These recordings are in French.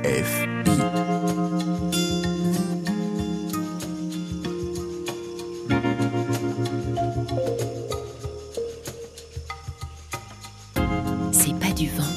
C'est pas du vent.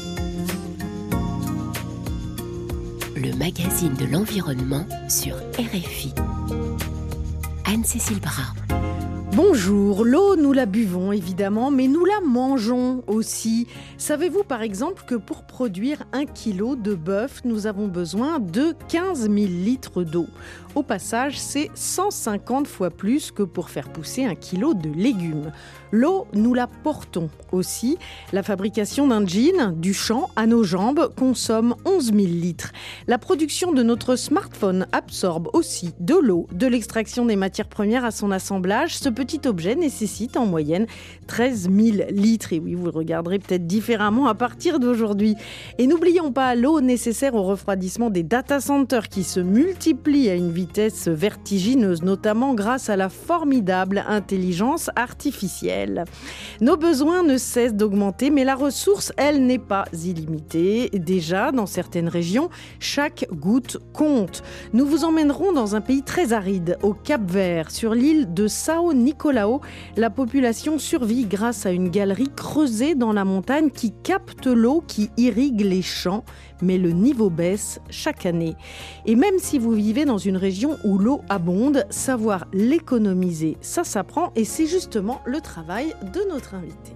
Le magazine de l'environnement sur RFI. Anne-Cécile Bras. Bonjour, l'eau nous la buvons évidemment, mais nous la mangeons aussi. Savez-vous par exemple que pour produire 1 kilo de bœuf, nous avons besoin de 15 000 litres d'eau. Au passage, c'est 150 fois plus que pour faire pousser 1 kilo de légumes. L'eau, nous la portons aussi. La fabrication d'un jean, du champ à nos jambes, consomme 11 000 litres. La production de notre smartphone absorbe aussi de l'eau, de l'extraction des matières premières à son assemblage. Ce petit objet nécessite en moyenne 13 000 litres. Et oui, vous le regarderez peut-être différemment à partir d'aujourd'hui. Et n'oublions pas l'eau nécessaire au refroidissement des data centers qui se multiplient à une vitesse vertigineuse, notamment grâce à la formidable intelligence artificielle. Nos besoins ne cessent d'augmenter, mais la ressource, elle, n'est pas illimitée. Déjà, dans certaines régions, chaque goutte compte. Nous vous emmènerons dans un pays très aride, au Cap-Vert, sur l'île de São Nicolau. La population survit grâce à une galerie creusée dans la montagne qui capte l'eau qui irrigue les champs, mais le niveau baisse chaque année. Et même si vous vivez dans une région où l'eau abonde, savoir l'économiser, ça s'apprend et c'est justement le travail de notre invité.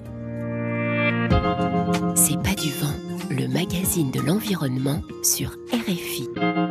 C'est pas du vent, le magazine de l'environnement sur RFI.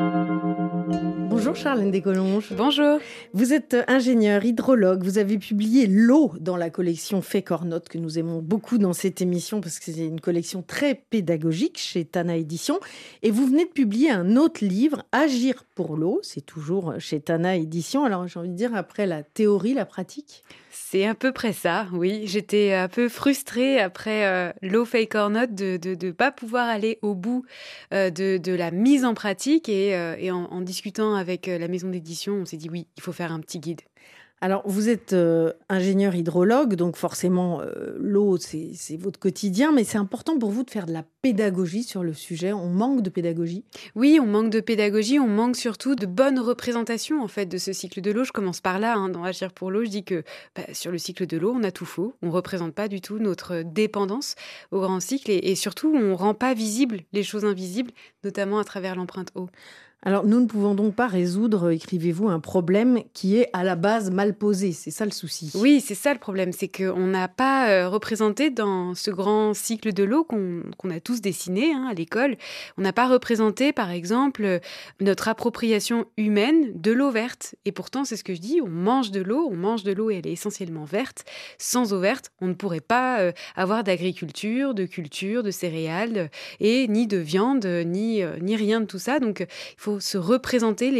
Bonjour Charlène Descolonges. Bonjour. Vous êtes ingénieure, hydrologue. Vous avez publié l'eau dans la collection Fake or Not que nous aimons beaucoup dans cette émission parce que c'est une collection très pédagogique chez Tana Éditions. Et vous venez de publier un autre livre, Agir pour l'eau. C'est toujours chez Tana Éditions. Alors j'ai envie de dire, après la théorie, la pratique ? C'est à peu près ça, oui. J'étais un peu frustrée après l'eau Fake or Not de ne pas pouvoir aller au bout de la mise en pratique. Et en discutant avec la maison d'édition, on s'est dit oui, il faut faire un petit guide. Alors, vous êtes ingénieur hydrologue, donc forcément, l'eau, c'est votre quotidien, mais c'est important pour vous de faire de la pédagogie sur le sujet. On manque de pédagogie ? Oui, on manque de pédagogie, on manque surtout de bonne représentation en fait, de ce cycle de l'eau. Je commence par là, dans Agir pour l'eau, je dis que sur le cycle de l'eau, on a tout faux. On ne représente pas du tout notre dépendance au grand cycle et surtout, on ne rend pas visibles les choses invisibles, notamment à travers l'empreinte eau. Alors, nous ne pouvons donc pas résoudre, écrivez-vous, un problème qui est à la base mal posé. C'est ça le souci. Oui, c'est ça le problème. C'est qu'on n'a pas représenté dans ce grand cycle de l'eau qu'on a tous dessiné à l'école. On n'a pas représenté, par exemple, notre appropriation humaine de l'eau verte. Et pourtant, c'est ce que je dis, on mange de l'eau et elle est essentiellement verte. Sans eau verte, on ne pourrait pas avoir d'agriculture, de culture, de céréales, et ni de viande, ni rien de tout ça. Donc, il faut se représenter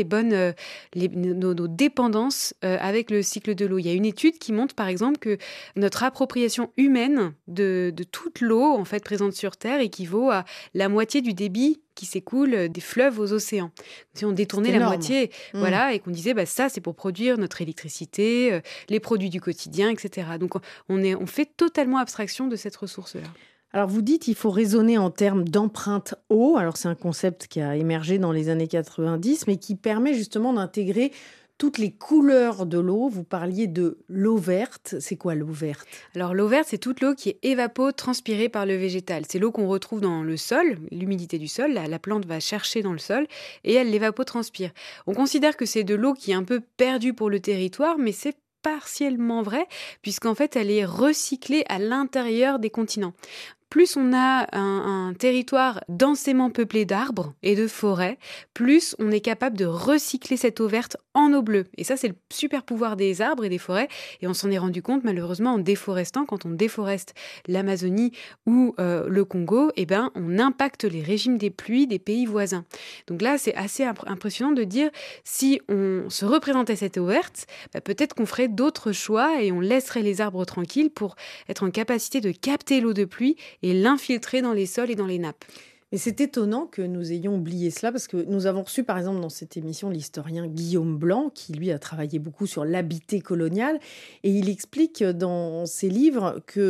nos dépendances avec le cycle de l'eau. Il y a une étude qui montre par exemple que notre appropriation humaine de toute l'eau en fait présente sur Terre équivaut à la moitié du débit qui s'écoule des fleuves aux océans. Si on détournait la moitié, voilà, et qu'on disait ça c'est pour produire notre électricité, les produits du quotidien, etc. Donc on fait totalement abstraction de cette ressource-là. Alors vous dites qu'il faut raisonner en termes d'empreinte eau. Alors c'est un concept qui a émergé dans les années 90, mais qui permet justement d'intégrer toutes les couleurs de l'eau. Vous parliez de l'eau verte. C'est quoi l'eau verte ? Alors l'eau verte, c'est toute l'eau qui est évapotranspirée par le végétal. C'est l'eau qu'on retrouve dans le sol, l'humidité du sol. La plante va chercher dans le sol et elle l'évapotranspire. On considère que c'est de l'eau qui est un peu perdue pour le territoire, mais c'est partiellement vrai, puisqu'en fait, elle est recyclée à l'intérieur des continents. Plus on a un territoire densément peuplé d'arbres et de forêts, plus on est capable de recycler cette eau verte en eau bleue. Et ça, c'est le super pouvoir des arbres et des forêts. Et on s'en est rendu compte, malheureusement, en déforestant. Quand on déforeste l'Amazonie ou le Congo, on impacte les régimes des pluies des pays voisins. Donc là, c'est assez impressionnant de dire, si on se représentait cette eau verte, peut-être qu'on ferait d'autres choix et on laisserait les arbres tranquilles pour être en capacité de capter l'eau de pluie et l'infiltrer dans les sols et dans les nappes. Et c'est étonnant que nous ayons oublié cela parce que nous avons reçu par exemple dans cette émission l'historien Guillaume Blanc qui lui a travaillé beaucoup sur l'habité colonial et il explique dans ses livres que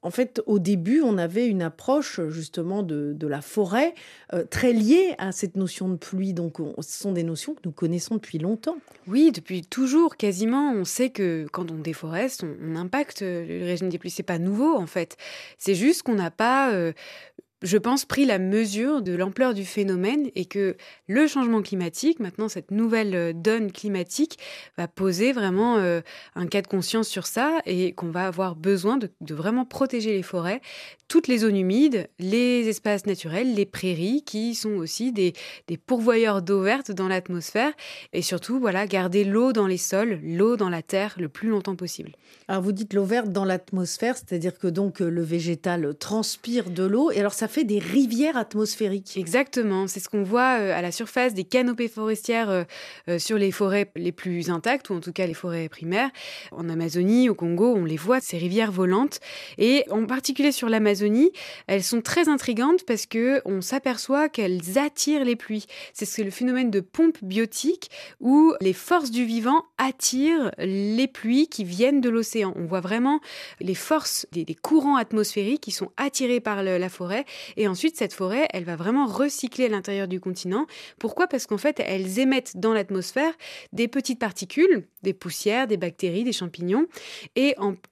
en fait, au début, on avait une approche justement de la forêt très liée à cette notion de pluie. Donc, ce sont des notions que nous connaissons depuis longtemps. Oui, depuis toujours, quasiment, on sait que quand on déforeste, on impacte le régime des pluies. C'est pas nouveau, en fait. C'est juste qu'on n'a pas, je pense, pris la mesure de l'ampleur du phénomène et que le changement climatique, maintenant cette nouvelle donne climatique, va poser vraiment un cas de conscience sur ça et qu'on va avoir besoin de vraiment protéger les forêts, toutes les zones humides, les espaces naturels, les prairies qui sont aussi des pourvoyeurs d'eau verte dans l'atmosphère et surtout voilà, garder l'eau dans les sols, l'eau dans la terre le plus longtemps possible. Alors, vous dites l'eau verte dans l'atmosphère, c'est-à-dire que donc le végétal transpire de l'eau et alors ça fait des rivières atmosphériques. Exactement, c'est ce qu'on voit à la surface des canopées forestières sur les forêts les plus intactes, ou en tout cas les forêts primaires. En Amazonie, au Congo, on les voit, ces rivières volantes. Et en particulier sur l'Amazonie, elles sont très intrigantes parce qu'on s'aperçoit qu'elles attirent les pluies. C'est le phénomène de pompe biotique où les forces du vivant attirent les pluies qui viennent de l'océan. On voit vraiment les forces des courants atmosphériques qui sont attirés par la forêt. Et ensuite, cette forêt, elle va vraiment recycler à l'intérieur du continent. Pourquoi ? Parce qu'en fait, elles émettent dans l'atmosphère des petites particules, des poussières, des bactéries, des champignons. Et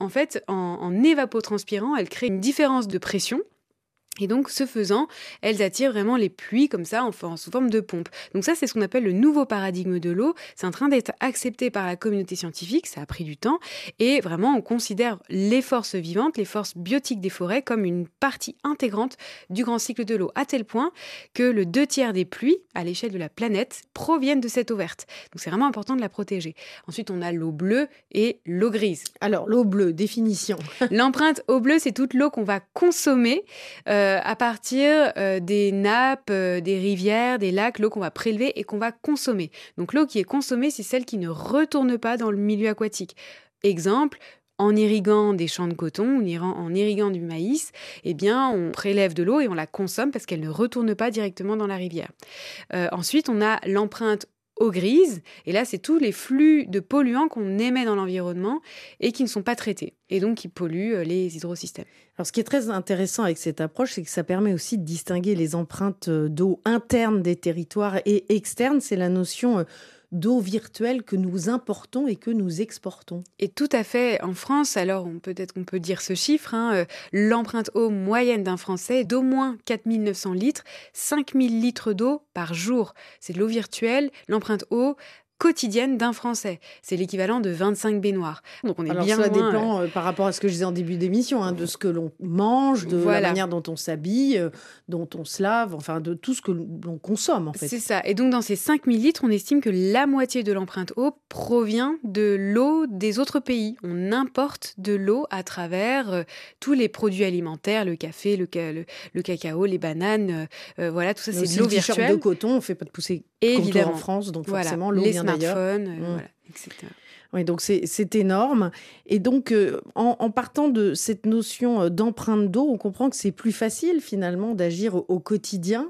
en évapotranspirant, elles créent une différence de pression. Et donc, ce faisant, elles attirent vraiment les pluies comme ça, sous forme de pompe. Donc ça, c'est ce qu'on appelle le nouveau paradigme de l'eau. C'est en train d'être accepté par la communauté scientifique, ça a pris du temps. Et vraiment, on considère les forces vivantes, les forces biotiques des forêts comme une partie intégrante du grand cycle de l'eau, à tel point que le 2/3 des pluies, à l'échelle de la planète, proviennent de cette eau verte. Donc c'est vraiment important de la protéger. Ensuite, on a l'eau bleue et l'eau grise. Alors, l'eau bleue, définition. L'empreinte eau bleue, c'est toute l'eau qu'on va consommer à partir des nappes, des rivières, des lacs, l'eau qu'on va prélever et qu'on va consommer. Donc l'eau qui est consommée, c'est celle qui ne retourne pas dans le milieu aquatique. Exemple, en irriguant des champs de coton, en irriguant du maïs, eh bien, on prélève de l'eau et on la consomme parce qu'elle ne retourne pas directement dans la rivière. Ensuite, on a l'empreinte eau grise, et là, c'est tous les flux de polluants qu'on émet dans l'environnement et qui ne sont pas traités, et donc qui polluent les hydrosystèmes. Alors, ce qui est très intéressant avec cette approche, c'est que ça permet aussi de distinguer les empreintes d'eau internes des territoires et externes. C'est la notion d'eau virtuelle que nous importons et que nous exportons. Et tout à fait. En France, alors peut-être qu'on peut dire ce chiffre, l'empreinte eau moyenne d'un Français est d'au moins 4 900 litres, 5 000 litres d'eau par jour. C'est de l'eau virtuelle, l'empreinte eau quotidienne d'un Français. C'est l'équivalent de 25 baignoires. Donc on est alors bien cela loin, dépend par rapport à ce que je disais en début d'émission, de ce que l'on mange, de la manière dont on s'habille, dont on se lave, enfin de tout ce que l'on consomme en fait. C'est ça. Et donc dans ces 5 000 litres, on estime que la moitié de l'empreinte eau provient de l'eau des autres pays. On importe de l'eau à travers tous les produits alimentaires, le café, le cacao, les bananes, voilà, tout ça c'est de l'eau virtuelle. Le t-shirt de coton, on ne fait pas de pousser évidemment en France, donc voilà, forcément l'eau vient d'ailleurs. Les smartphones, voilà, etc. Oui, donc c'est énorme. Et donc, en partant de cette notion d'empreinte d'eau, on comprend que c'est plus facile finalement d'agir au quotidien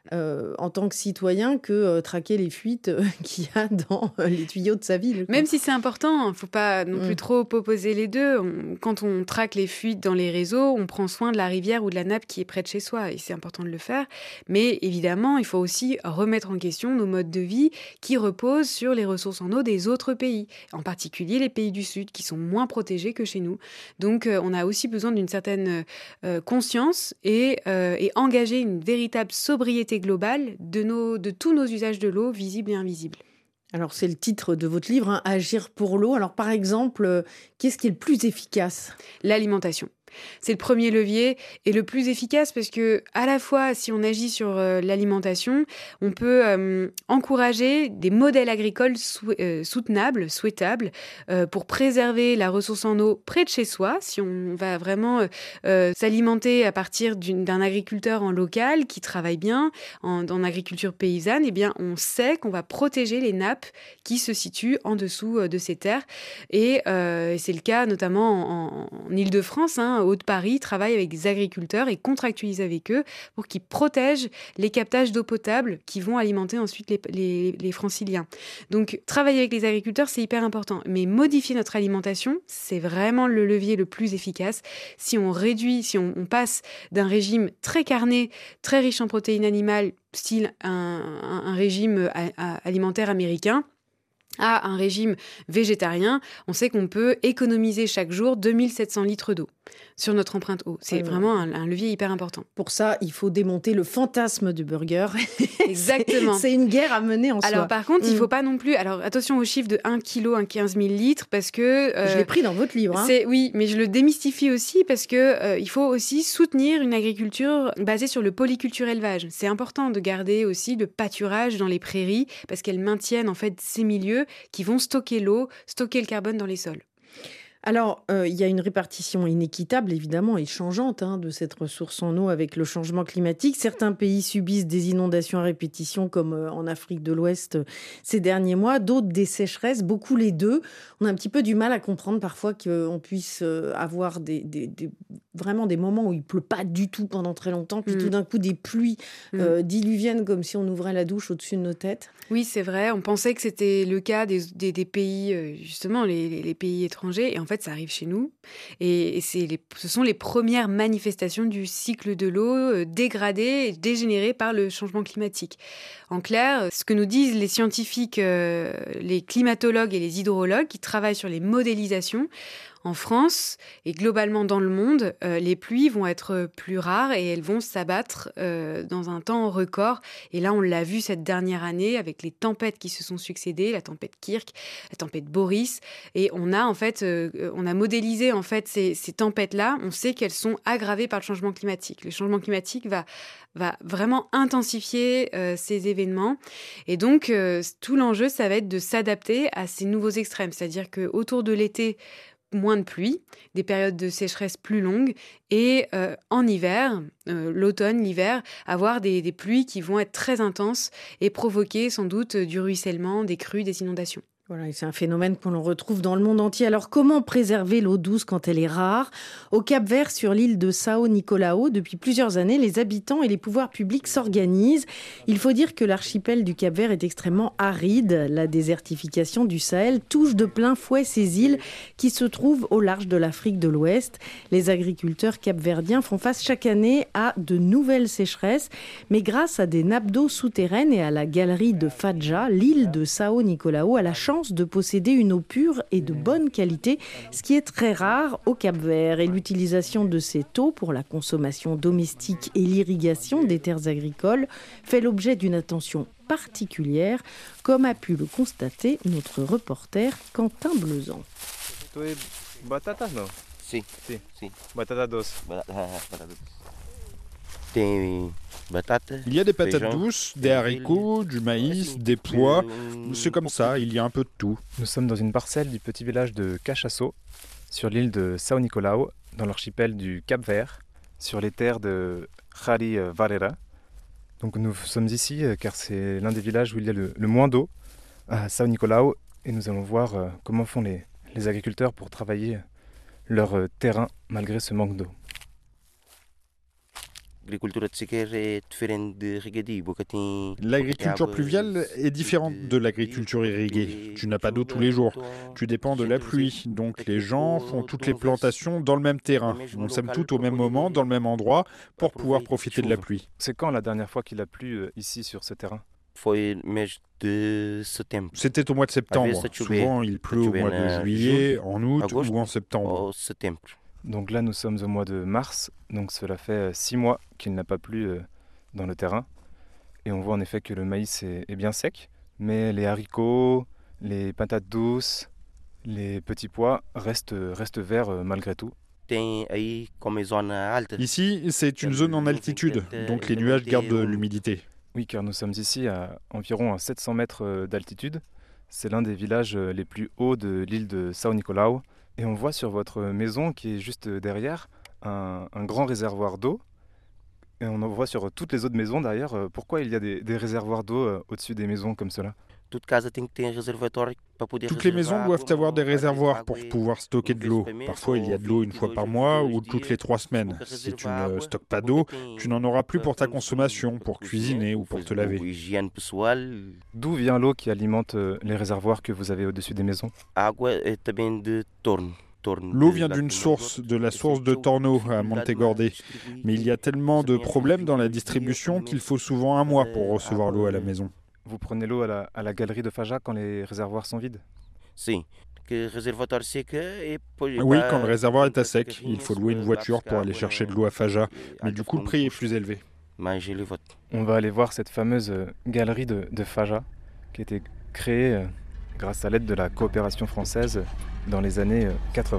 en tant que citoyen que traquer les fuites qu'il y a dans les tuyaux de sa ville. Même si c'est important, il ne faut pas non plus trop opposer les deux. Quand on traque les fuites dans les réseaux, on prend soin de la rivière ou de la nappe qui est près de chez soi et c'est important de le faire. Mais évidemment, il faut aussi remettre en question nos modes de vie qui reposent sur les ressources en eau des autres pays, en particulier les pays du Sud qui sont moins protégés que chez nous. Donc on a aussi besoin d'une certaine conscience et engager une véritable sobriété globale de tous nos usages de l'eau, visibles et invisibles. Alors, c'est le titre de votre livre, Agir pour l'eau. Alors, par exemple, qu'est-ce qui est le plus efficace ? L'alimentation. C'est le premier levier et le plus efficace parce que, à la fois, si on agit sur l'alimentation, on peut encourager des modèles agricoles soutenables, souhaitables, pour préserver la ressource en eau près de chez soi. Si on va vraiment s'alimenter à partir d'un agriculteur en local qui travaille bien en agriculture paysanne, eh bien, on sait qu'on va protéger les nappes qui se situent en dessous de ces terres. Et c'est le cas notamment en Île-de-France, Haut-de-Paris travaille avec des agriculteurs et contractualise avec eux pour qu'ils protègent les captages d'eau potable qui vont alimenter ensuite les franciliens. Donc, travailler avec les agriculteurs, c'est hyper important. Mais modifier notre alimentation, c'est vraiment le levier le plus efficace. Si on réduit, si on passe d'un régime très carné, très riche en protéines animales, style un régime alimentaire américain, à un régime végétarien, on sait qu'on peut économiser chaque jour 2700 litres d'eau sur notre empreinte eau. C'est vraiment un levier hyper important. Pour ça, il faut démonter le fantasme du burger. Exactement. C'est une guerre à mener en soi. Alors par contre, il ne faut pas non plus... Alors attention au chiffre de 1 kg, 15 000 litres, parce que... je l'ai pris dans votre livre. Hein. Oui, mais je le démystifie aussi parce que il faut aussi soutenir une agriculture basée sur le polyculture élevage. C'est important de garder aussi le pâturage dans les prairies parce qu'elles maintiennent en fait ces milieux qui vont stocker l'eau, stocker le carbone dans les sols. Alors, il y a une répartition inéquitable, évidemment, et changeante de cette ressource en eau avec le changement climatique. Certains pays subissent des inondations à répétition, comme en Afrique de l'Ouest ces derniers mois. D'autres, des sécheresses, beaucoup les deux. On a un petit peu du mal à comprendre parfois qu'on puisse avoir vraiment des moments où il ne pleut pas du tout pendant très longtemps, puis tout d'un coup des pluies diluviennes comme si on ouvrait la douche au-dessus de nos têtes. Oui, c'est vrai. On pensait que c'était le cas des pays, justement, les pays étrangers. Et en fait, ça arrive chez nous. Et ce sont les premières manifestations du cycle de l'eau dégradée et dégénérée par le changement climatique. En clair, ce que nous disent les scientifiques, les climatologues et les hydrologues qui travaillent sur les modélisations, en France et globalement dans le monde, les pluies vont être plus rares et elles vont s'abattre dans un temps record. Et là, on l'a vu cette dernière année avec les tempêtes qui se sont succédées, la tempête Kirk, la tempête Boris. Et on a modélisé en fait ces tempêtes-là. On sait qu'elles sont aggravées par le changement climatique. Le changement climatique va vraiment intensifier ces événements. Et donc, tout l'enjeu, ça va être de s'adapter à ces nouveaux extrêmes. C'est-à-dire qu'autour de l'été, moins de pluie, des périodes de sécheresse plus longues et en hiver, l'automne, l'hiver, avoir des pluies qui vont être très intenses et provoquer sans doute du ruissellement, des crues, des inondations. Voilà, et c'est un phénomène qu'on retrouve dans le monde entier. Alors, comment préserver l'eau douce quand elle est rare ? Au Cap-Vert, sur l'île de São Nicolau, depuis plusieurs années, les habitants et les pouvoirs publics s'organisent. Il faut dire que l'archipel du Cap-Vert est extrêmement aride. La désertification du Sahel touche de plein fouet ces îles qui se trouvent au large de l'Afrique de l'Ouest. Les agriculteurs capverdiens font face chaque année à de nouvelles sécheresses. Mais grâce à des nappes d'eau souterraines et à la galerie de Fadja, l'île de São Nicolau a la chance de posséder une eau pure et de bonne qualité, ce qui est très rare au Cap-Vert. Et l'utilisation de cette eau pour la consommation domestique et l'irrigation des terres agricoles fait l'objet d'une attention particulière, comme a pu le constater notre reporter Quentin Bleuzan. Batata, non? Si. Batata doce. Il y a des patates douces, des haricots, du maïs, des pois. C'est comme ça, il y a un peu de tout. Nous sommes dans une parcelle du petit village de Cachaço, sur l'île de São Nicolau, dans l'archipel du Cap-Vert, sur les terres de Jari Varela. Donc nous sommes ici car c'est l'un des villages où il y a le moins d'eau, à São Nicolau, et nous allons voir comment font les agriculteurs pour travailler leur terrain malgré ce manque d'eau. L'agriculture pluviale est différente de l'agriculture irriguée. Tu n'as pas d'eau tous les jours. Tu dépends de la pluie. Donc les gens font toutes les plantations dans le même terrain. On sème tout au même moment, dans le même endroit, pour pouvoir profiter de la pluie. C'est quand la dernière fois qu'il a plu ici sur ce terrain ? C'était au mois de septembre. Souvent, il pleut au mois de juillet, en août ou en septembre. Donc là, nous sommes au mois de mars, donc cela fait 6 mois qu'il n'a pas plu dans le terrain. Et on voit en effet que le maïs est bien sec, mais les haricots, les patates douces, les petits pois restent verts malgré tout. Ici, c'est une zone en altitude, donc les nuages gardent de l'humidité. Oui, car nous sommes ici à environ 700 mètres d'altitude. C'est l'un des villages les plus hauts de l'île de São Nicolau. Et on voit sur votre maison, qui est juste derrière, un grand réservoir d'eau. Et on en voit sur toutes les autres maisons derrière. Pourquoi il y a des réservoirs d'eau au-dessus des maisons comme cela ? Toutes les maisons doivent avoir des réservoirs pour pouvoir stocker de l'eau. Parfois, il y a de l'eau une fois par mois ou toutes les 3 semaines. Si tu ne stockes pas d'eau, tu n'en auras plus pour ta consommation, pour cuisiner ou pour te laver. D'où vient l'eau qui alimente les réservoirs que vous avez au-dessus des maisons? L'eau vient d'une source, de la source de Torno à Montegorde. Mais il y a tellement de problèmes dans la distribution qu'il faut souvent un mois pour recevoir l'eau à la maison. Vous prenez l'eau à la galerie de Faja quand les réservoirs sont vides? Oui, quand le réservoir est à sec, il faut louer une voiture pour aller chercher de l'eau à Faja. Mais du coup, le prix est plus élevé. On va aller voir cette fameuse galerie de Faja qui a été créée grâce à l'aide de la coopération française dans les années 80.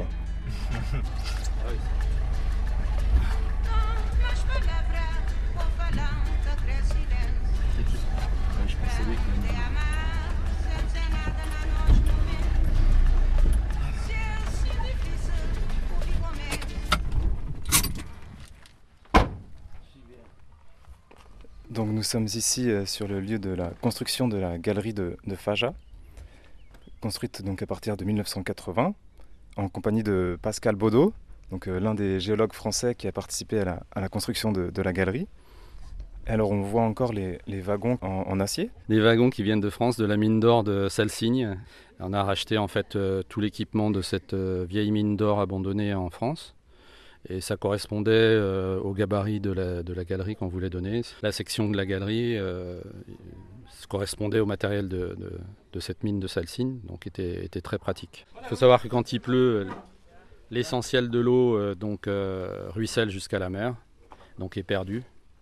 Donc nous sommes ici sur le lieu de la construction de la galerie de Faja, construite donc à partir de 1980, en compagnie de Pascal Baudot, donc l'un des géologues français qui a participé à la construction de la galerie. Alors on voit encore les wagons en acier. Des wagons qui viennent de France, de la mine d'or de Salsigne. On a racheté en fait tout l'équipement de cette vieille mine d'or abandonnée en France. Et ça correspondait au gabarit de la galerie qu'on voulait donner. La section de la galerie correspondait au matériel de cette mine de Salsigne, donc était très pratique. Il faut savoir que quand il pleut, l'essentiel de l'eau ruisselle jusqu'à la mer, donc est perdu.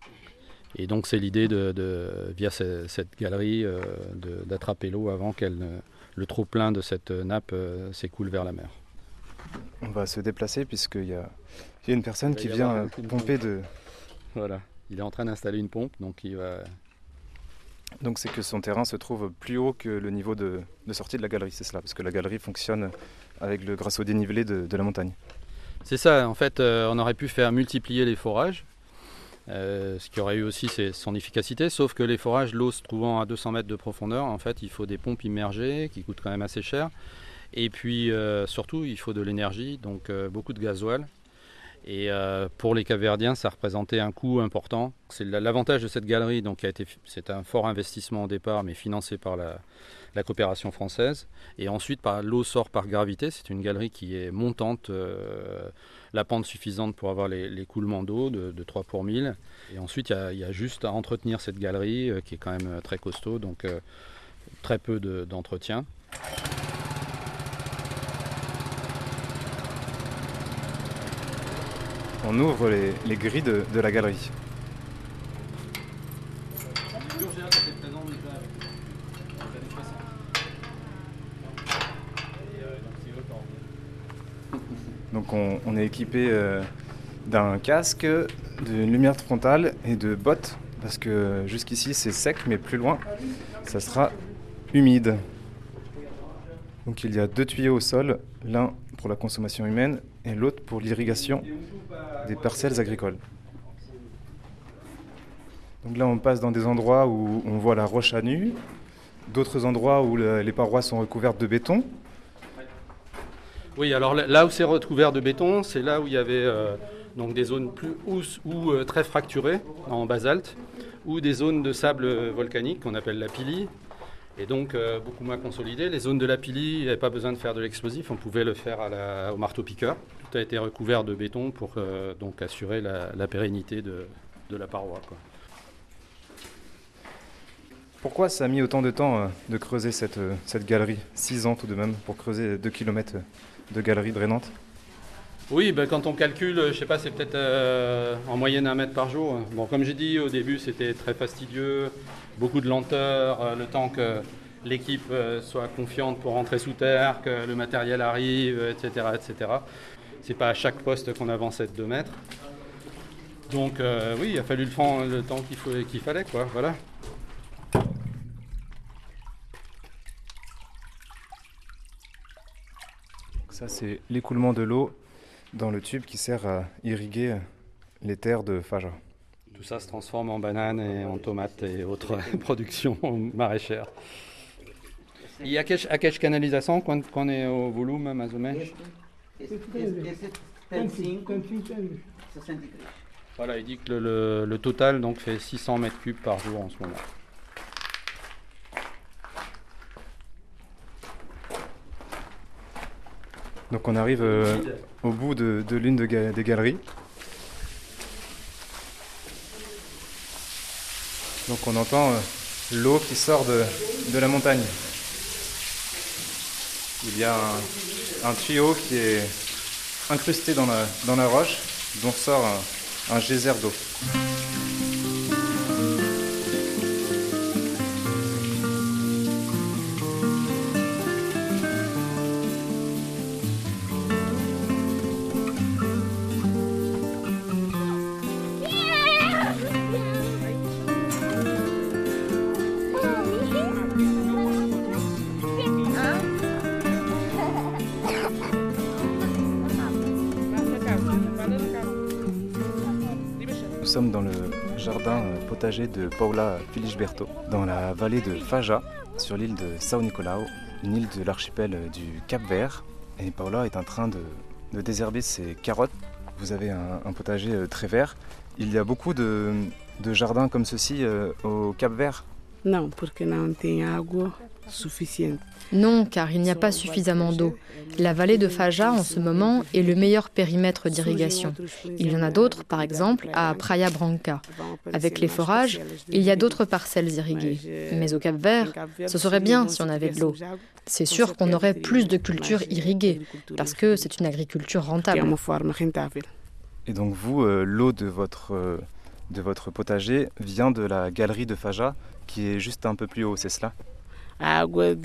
Et donc c'est l'idée via cette galerie d'attraper l'eau avant que le trop-plein de cette nappe s'écoule vers la mer. On va se déplacer puisqu'il y a une personne qui vient pomper de... Voilà, il est en train d'installer une pompe, donc il va... Donc c'est que son terrain se trouve plus haut que le niveau de sortie de la galerie, c'est cela, parce que la galerie fonctionne grâce au dénivelé de la montagne. C'est ça, en fait, on aurait pu faire multiplier les forages, ce qui aurait eu aussi son efficacité, sauf que les forages, l'eau se trouvant à 200 mètres de profondeur, en fait, il faut des pompes immergées qui coûtent quand même assez cher. Et puis surtout, il faut de l'énergie, donc beaucoup de gasoil. Et pour les Capverdiens, ça représentait un coût important. C'est l'avantage de cette galerie, donc c'est un fort investissement au départ, mais financé par la coopération française. Et ensuite, l'eau sort par gravité. C'est une galerie qui est montante, la pente suffisante pour avoir les coulements d'eau de 3 pour 1000. Et ensuite, il y a juste à entretenir cette galerie qui est quand même très costaud, donc très peu d'entretien. On ouvre les grilles de la galerie. Donc on est équipé d'un casque, d'une lumière frontale et de bottes parce que jusqu'ici c'est sec mais plus loin ça sera humide. Donc il y a 2 tuyaux au sol, l'un pour la consommation humaine et l'autre pour l'irrigation des parcelles agricoles. Donc là on passe dans des endroits où on voit la roche à nu, d'autres endroits où les parois sont recouvertes de béton. Oui, alors là où c'est recouvert de béton, c'est là où il y avait donc des zones plus ou très fracturées en basalte, ou des zones de sable volcanique qu'on appelle la pili, et donc beaucoup moins consolidées. Les zones de la pili, il n'y avait pas besoin de faire de l'explosif, on pouvait le faire au marteau-piqueur. Tout a été recouvert de béton pour donc assurer la pérennité de la paroi, quoi. Pourquoi ça a mis autant de temps de creuser cette galerie? 6 ans tout de même pour creuser 2 km de galerie drainante? Oui, quand on calcule, je sais pas, c'est peut-être en moyenne 1 mètre par jour. Bon, comme j'ai dit au début, c'était très fastidieux, beaucoup de lenteur, le temps que l'équipe soit confiante pour rentrer sous terre, que le matériel arrive, etc., etc. C'est pas à chaque poste qu'on avançait de 2 mètres. Donc oui, il a fallu le temps qu'il fallait, quoi. Voilà. Ça, c'est l'écoulement de l'eau dans le tube qui sert à irriguer les terres de Faja. Tout ça se transforme en bananes et en tomates et autres productions maraîchères. E a quelle canalização, quando é o volume, mais ou menos? Esse tem 5, 63. Voilà, il dit que le total donc, fait 600 mètres cubes par jour en ce moment. Donc on arrive au bout de l'une des galeries. Donc on entend l'eau qui sort de la montagne. Il y a un tuyau qui est incrusté dans la roche, dont sort un geyser d'eau. Nous sommes dans le jardin potager de Paula Felisberto, dans la vallée de Faja, sur l'île de São Nicolau, une île de l'archipel du Cap-Vert. Et Paula est en train de désherber ses carottes. Vous avez un potager très vert. Il y a beaucoup de jardins comme ceci au Cap-Vert. Não, porque não tem água suficiente. Non, car il n'y a pas suffisamment d'eau. La vallée de Faja, en ce moment, est le meilleur périmètre d'irrigation. Il y en a d'autres, par exemple, à Praia Branca. Avec les forages, il y a d'autres parcelles irriguées. Mais au Cap-Vert, ce serait bien si on avait de l'eau. C'est sûr qu'on aurait plus de cultures irriguées, parce que c'est une agriculture rentable. Et donc vous, l'eau de votre potager vient de la galerie de Faja, qui est juste un peu plus haut, c'est cela ? L'eau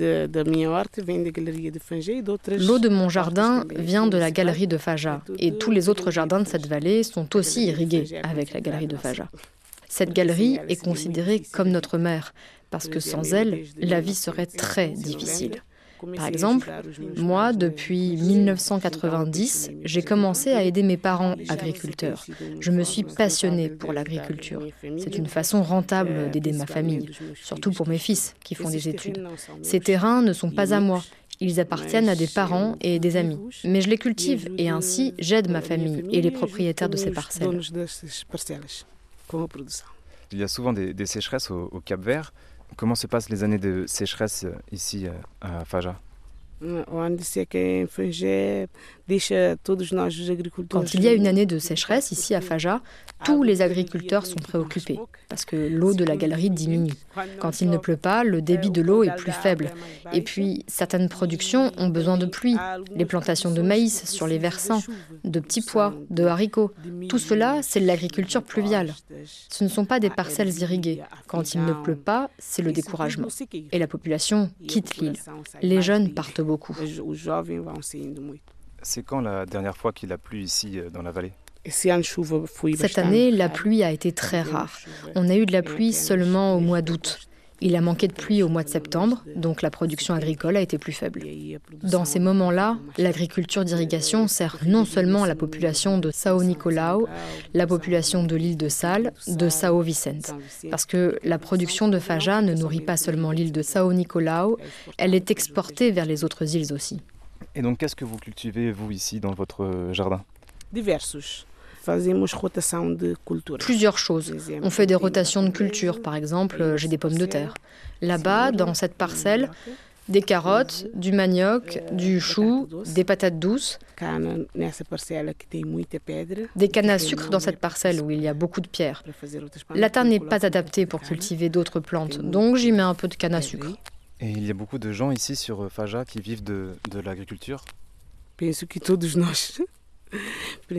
de mon jardin vient de la galerie de Faja et tous les autres jardins de cette vallée sont aussi irrigués avec la galerie de Faja. Cette galerie est considérée comme notre mère parce que sans elle, la vie serait très difficile. Par exemple, moi, depuis 1990, j'ai commencé à aider mes parents agriculteurs. Je me suis passionnée pour l'agriculture. C'est une façon rentable d'aider ma famille, surtout pour mes fils qui font des études. Ces terrains ne sont pas à moi. Ils appartiennent à des parents et des amis. Mais je les cultive et ainsi j'aide ma famille et les propriétaires de ces parcelles. Il y a souvent des sécheresses au Cap-Vert. Comment se passent les années de sécheresse ici à Faja ? Quand il y a une année de sécheresse ici à Faja, tous les agriculteurs sont préoccupés parce que l'eau de la galerie diminue. Quand il ne pleut pas, le débit de l'eau est plus faible. Et puis, certaines productions ont besoin de pluie. Les plantations de maïs sur les versants, de petits pois, de haricots. Tout cela, c'est de l'agriculture pluviale. Ce ne sont pas des parcelles irriguées. Quand il ne pleut pas, c'est le découragement. Et la population quitte l'île. Les jeunes partent beaucoup. C'est quand la dernière fois qu'il a plu ici dans la vallée ? Cette année, la pluie a été très rare. On a eu de la pluie seulement au mois d'août. Il a manqué de pluie au mois de septembre, donc la production agricole a été plus faible. Dans ces moments-là, l'agriculture d'irrigation sert non seulement la population de São Nicolau, la population de l'île de Sal, de São Vicente. Parce que la production de Faja ne nourrit pas seulement l'île de São Nicolau, elle est exportée vers les autres îles aussi. Et donc qu'est-ce que vous cultivez, vous, ici, dans votre jardin ? Plusieurs choses. On fait des rotations de culture. Par exemple, j'ai des pommes de terre. Là-bas, dans cette parcelle, des carottes, du manioc, du chou, des patates douces, des cannes à sucre dans cette parcelle où il y a beaucoup de pierres. La terre n'est pas adaptée pour cultiver d'autres plantes, donc j'y mets un peu de canne à sucre. Et il y a beaucoup de gens ici sur Faja qui vivent de l'agriculture ? Tout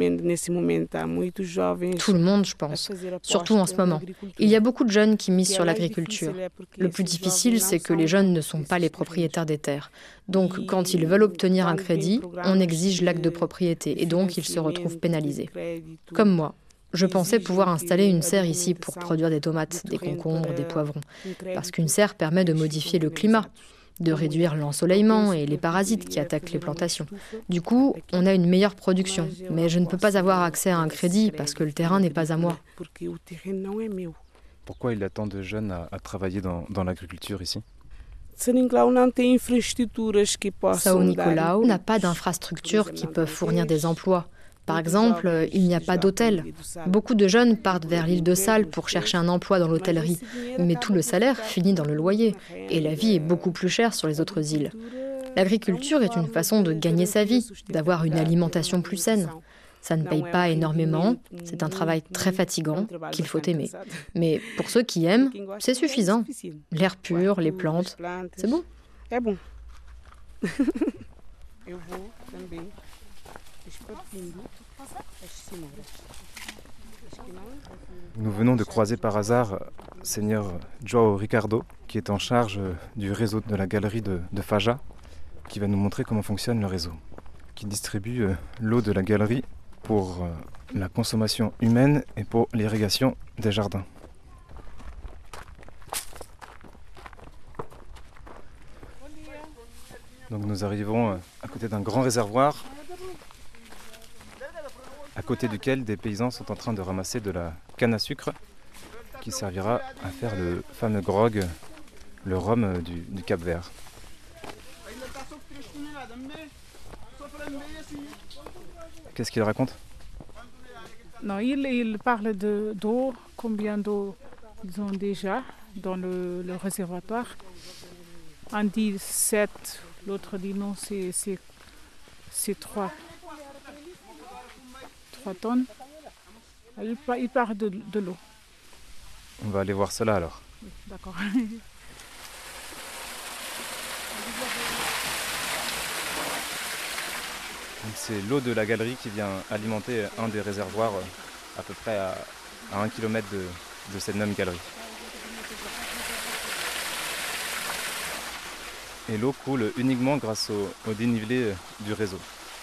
le monde, je pense, surtout en ce moment. Il y a beaucoup de jeunes qui misent sur l'agriculture. Le plus difficile, c'est que les jeunes ne sont pas les propriétaires des terres. Donc, quand ils veulent obtenir un crédit, on exige l'acte de propriété et donc ils se retrouvent pénalisés. Comme moi. Je pensais pouvoir installer une serre ici pour produire des tomates, des concombres, des poivrons. Parce qu'une serre permet de modifier le climat, de réduire l'ensoleillement et les parasites qui attaquent les plantations. Du coup, on a une meilleure production. Mais je ne peux pas avoir accès à un crédit parce que le terrain n'est pas à moi. Pourquoi il y a tant de jeunes à travailler dans l'agriculture ici ? São Nicolau n'a pas d'infrastructures qui peuvent fournir des emplois. Par exemple, il n'y a pas d'hôtel. Beaucoup de jeunes partent vers l'île de Sal pour chercher un emploi dans l'hôtellerie, mais tout le salaire finit dans le loyer, et la vie est beaucoup plus chère sur les autres îles. L'agriculture est une façon de gagner sa vie, d'avoir une alimentation plus saine. Ça ne paye pas énormément, c'est un travail très fatigant qu'il faut aimer. Mais pour ceux qui aiment, c'est suffisant. L'air pur, les plantes, c'est bon. Nous venons de croiser par hasard Seigneur João Ricardo, qui est en charge du réseau de la galerie de Fajá, qui va nous montrer comment fonctionne le réseau, qui distribue l'eau de la galerie pour la consommation humaine et pour l'irrigation des jardins. Donc nous arrivons à côté d'un grand réservoir, à côté duquel des paysans sont en train de ramasser de la canne à sucre qui servira à faire le fameux grog, le rhum du Cap-Vert. Qu'est-ce qu'il raconte? Non, il parle d'eau, combien d'eau ils ont déjà dans le réservoir. Un dit 7, l'autre dit non, c'est 3 tonnes. Il parle de l'eau. On va aller voir cela alors. D'accord. C'est l'eau de la galerie qui vient alimenter un des réservoirs à peu près à 1 km de cette même galerie. Et l'eau coule uniquement grâce au dénivelé du réseau.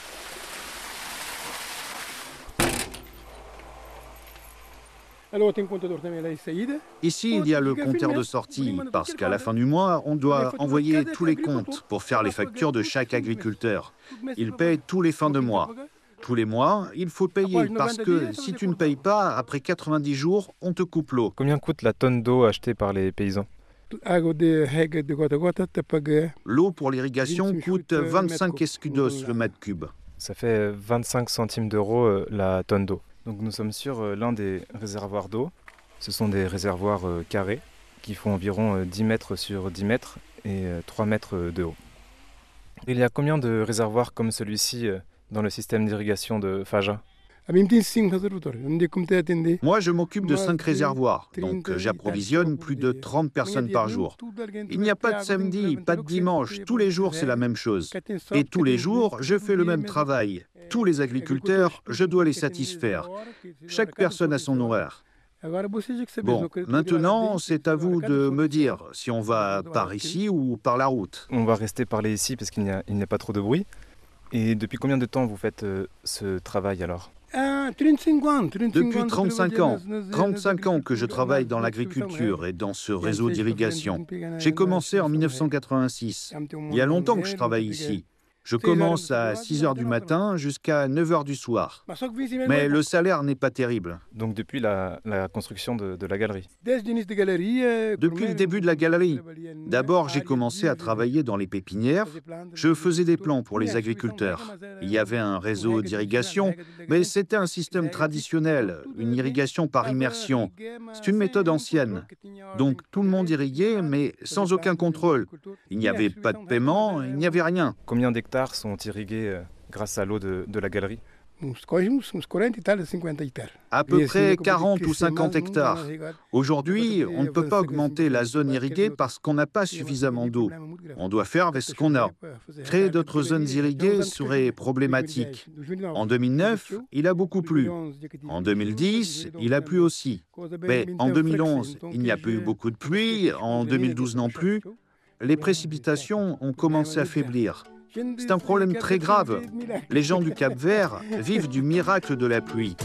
Ici, il y a le compteur de sortie, parce qu'à la fin du mois, on doit envoyer tous les comptes pour faire les factures de chaque agriculteur. Ils payent tous les fins de mois. Tous les mois, il faut payer, parce que si tu ne payes pas, après 90 jours, on te coupe l'eau. Combien coûte la tonne d'eau achetée par les paysans? L'eau pour l'irrigation coûte 25 escudos le mètre cube. Ça fait 25 centimes d'euros la tonne d'eau. Donc nous sommes sur l'un des réservoirs d'eau. Ce sont des réservoirs carrés qui font environ 10 mètres sur 10 mètres et 3 mètres de haut. Il y a combien de réservoirs comme celui-ci dans le système d'irrigation de Fajá? Moi, je m'occupe de 5 réservoirs, donc j'approvisionne plus de 30 personnes par jour. Il n'y a pas de samedi, pas de dimanche, tous les jours c'est la même chose. Et tous les jours, je fais le même travail. Tous les agriculteurs, je dois les satisfaire. Chaque personne a son horaire. Bon, maintenant, c'est à vous de me dire si on va par ici ou par la route. On va rester parler ici parce qu'il n'y a pas trop de bruit. Et depuis combien de temps vous faites ce travail alors? Depuis 35 ans. 35 ans que je travaille dans l'agriculture et dans ce réseau d'irrigation. J'ai commencé en 1986. Il y a longtemps que je travaille ici. Je commence à 6 h du matin jusqu'à 9 h du soir. Mais le salaire n'est pas terrible. Donc depuis la construction de la galerie? Depuis le début de la galerie. D'abord, j'ai commencé à travailler dans les pépinières. Je faisais des plants pour les agriculteurs. Il y avait un réseau d'irrigation, mais c'était un système traditionnel, une irrigation par immersion. C'est une méthode ancienne. Donc tout le monde irriguait, mais sans aucun contrôle. Il n'y avait pas de paiement, il n'y avait rien. Combien d'hectares sont irrigués grâce à l'eau de la galerie? À peu près 40 ou 50 hectares. Aujourd'hui, on ne peut pas augmenter la zone irriguée parce qu'on n'a pas suffisamment d'eau. On doit faire avec ce qu'on a. Créer d'autres zones irriguées serait problématique. En 2009, il a beaucoup plu. En 2010, il a plu aussi. Mais en 2011, il n'y a pas eu beaucoup de pluie. En 2012 non plus. Les précipitations ont commencé à faiblir. C'est un problème très grave. Les gens du Cap-Vert vivent du miracle de la pluie.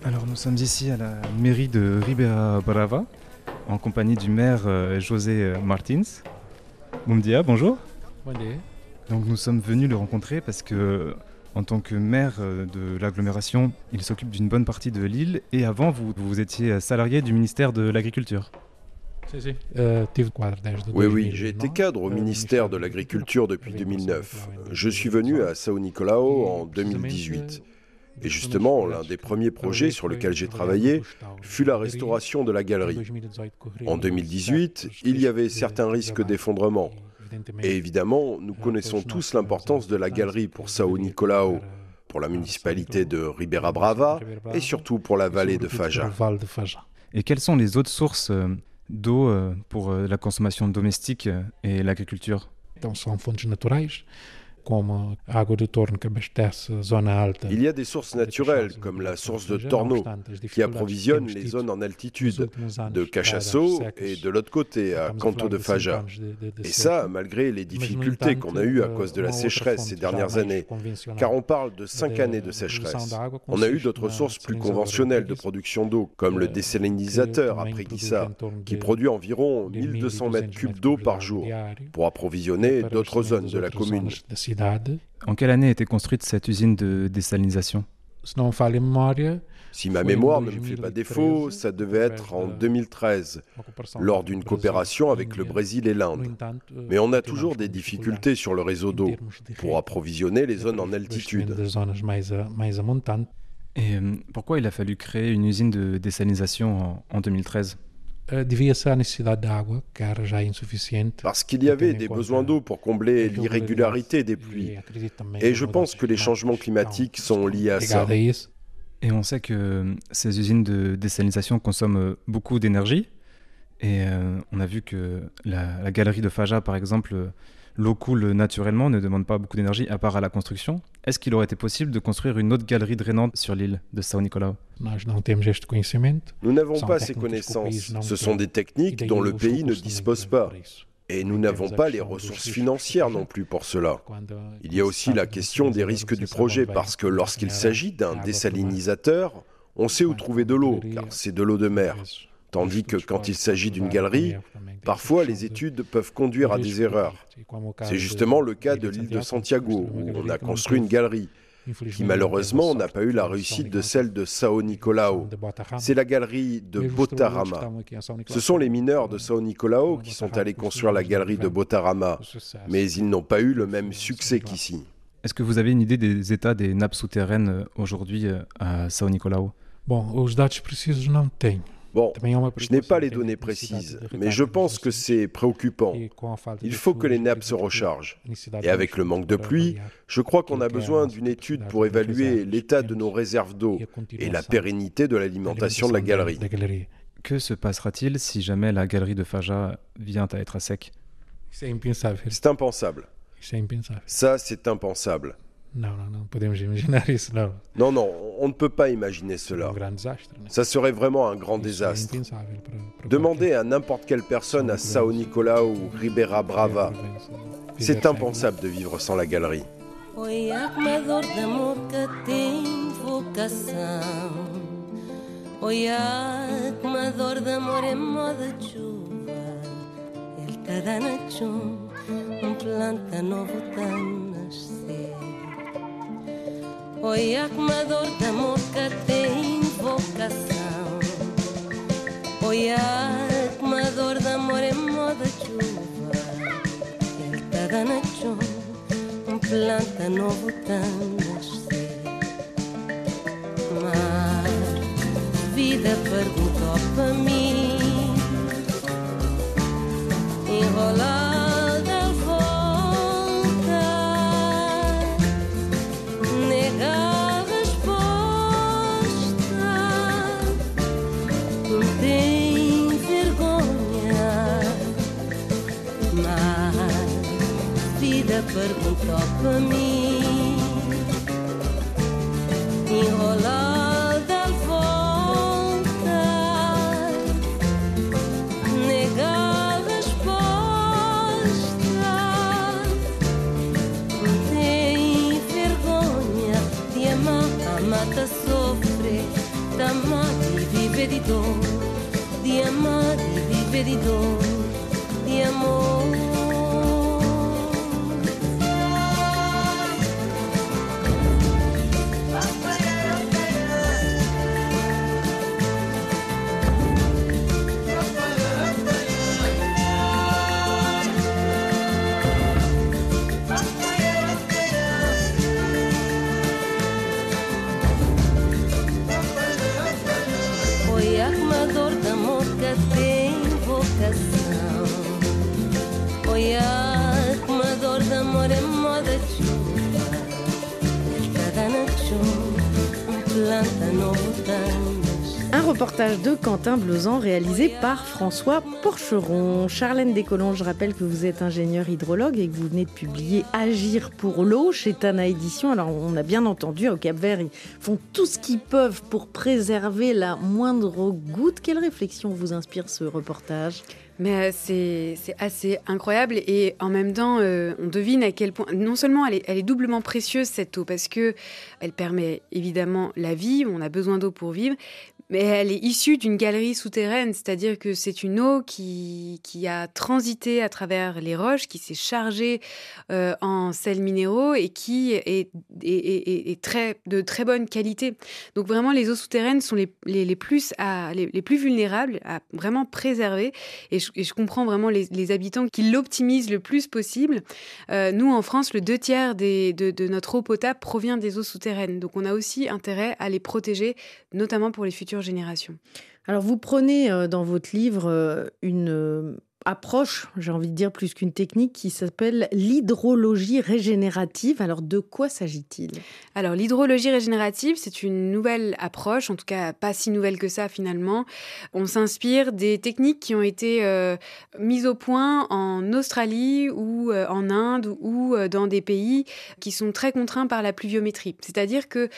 Alors nous sommes ici à la mairie de Ribeira Brava, en compagnie du maire José Martins. Boumdia, bonjour. Bonjour. Donc nous sommes venus le rencontrer parce que, en tant que maire de l'agglomération, il s'occupe d'une bonne partie de l'île et avant vous étiez salarié du ministère de l'Agriculture. Oui, j'ai été cadre au ministère de l'Agriculture depuis 2009. Je suis venu à São Nicolau en 2018. Et justement, l'un des premiers projets sur lesquels j'ai travaillé fut la restauration de la galerie. En 2018, il y avait certains risques d'effondrement. Et évidemment, nous connaissons tous l'importance de la galerie pour São Nicolau, pour la municipalité de Ribeira Brava et surtout pour la vallée de Fagá. Et quelles sont les autres sources d'eau pour la consommation domestique et l'agriculture? Il y a des sources naturelles, comme la source de Torno, qui approvisionne les zones en altitude, de Cachaço et de l'autre côté, à Canto de Fagá. Et ça, malgré les difficultés qu'on a eues à cause de la sécheresse ces dernières années, car on parle de 5 années de sécheresse. On a eu d'autres sources plus conventionnelles de production d'eau, comme le désalinisateur à Preguiça, qui produit environ 1200 mètres cubes d'eau par jour, pour approvisionner d'autres zones de la commune. En quelle année a été construite cette usine de désalinisation? Si ma mémoire ne me fait pas défaut, ça devait être en 2013, lors d'une coopération avec le Brésil et l'Inde. Mais on a toujours des difficultés sur le réseau d'eau pour approvisionner les zones en altitude. Et pourquoi il a fallu créer une usine de désalinisation en 2013? Parce qu'il y avait des besoins d'eau pour combler l'irrégularité des pluies. Et je pense que les changements climatiques sont liés à ça. Et on sait que ces usines de désalinisation consomment beaucoup d'énergie. Et on a vu que la galerie de Fagá, par exemple, l'eau coule naturellement, ne demande pas beaucoup d'énergie à part à la construction. Est-ce qu'il aurait été possible de construire une autre galerie drainante sur l'île de São Nicolau? Nous n'avons pas ces connaissances. Ce sont des techniques dont le pays ne dispose pas. Et nous n'avons pas les ressources financières non plus pour cela. Il y a aussi la question des risques du projet, parce que lorsqu'il s'agit d'un désalinisateur, on sait où trouver de l'eau, car c'est de l'eau de mer. Tandis que quand il s'agit d'une galerie, parfois les études peuvent conduire à des erreurs. C'est justement le cas de l'île de Santiago, où on a construit une galerie, qui malheureusement n'a pas eu la réussite de celle de São Nicolau. C'est la galerie de Botarama. Ce sont les mineurs de São Nicolau qui sont allés construire la galerie de Botarama, mais ils n'ont pas eu le même succès qu'ici. Est-ce que vous avez une idée des états des nappes souterraines aujourd'hui à São Nicolau? Bon, je n'ai pas les données précises, mais je pense que c'est préoccupant. Il faut que les nappes se rechargent. Et avec le manque de pluie, je crois qu'on a besoin d'une étude pour évaluer l'état de nos réserves d'eau et la pérennité de l'alimentation de la galerie. Que se passera-t-il si jamais la galerie de Fagá vient à être à sec? C'est impensable. Ça, c'est impensable. Non, on ne peut pas imaginer cela. Ça serait vraiment un grand désastre. Demandez à n'importe quelle personne à São Nicolau ou Ribeira Brava. C'est impensable de vivre sans la galerie. Olha como a dor de amor que tem vocação. Olha como a dor de amor é moda de chuva. Ele tá dando chum, planta novo tá nascer. Mas vida perguntou para mim, enrolar. Perguntou para mim, enrolada à volta, negar a resposta, tem vergonha de amar, a mata sofrer, d'amar e viver de dor, de amar e viver de dor, de amor. Oi, armador da mosca tem vocação. Oi, armador da amor é moda de chuva. Cada nação planta novo danos. Un reportage de Quentin Blozan réalisé par François Porcheron. Charlène Descolons, je rappelle que vous êtes ingénieur hydrologue et que vous venez de publier Agir pour l'eau chez Tana Éditions. Alors on a bien entendu, au Cap-Vert, ils font tout ce qu'ils peuvent pour préserver la moindre goutte. Quelle réflexion vous inspire ce reportage ? Mais c'est assez incroyable et en même temps, on devine à quel point, non seulement elle est doublement précieuse cette eau parce que elle permet évidemment la vie, on a besoin d'eau pour vivre, mais elle est issue d'une galerie souterraine, c'est-à-dire que c'est une eau qui a transité à travers les roches, qui s'est chargée en sels minéraux et qui est de très bonne qualité. Donc vraiment, les eaux souterraines sont les plus vulnérables à vraiment préserver. Et je comprends vraiment les habitants qui l'optimisent le plus possible. Nous, en France, le 2/3 de notre eau potable provient des eaux souterraines. Donc on a aussi intérêt à les protéger, notamment pour les futures générations. Alors vous prenez dans votre livre une approche, j'ai envie de dire plus qu'une technique, qui s'appelle l'hydrologie régénérative. Alors de quoi s'agit-il ? Alors l'hydrologie régénérative, c'est une nouvelle approche, en tout cas pas si nouvelle que ça finalement. On s'inspire des techniques qui ont été mises au point en Australie ou en Inde ou dans des pays qui sont très contraints par la pluviométrie. C'est-à-dire que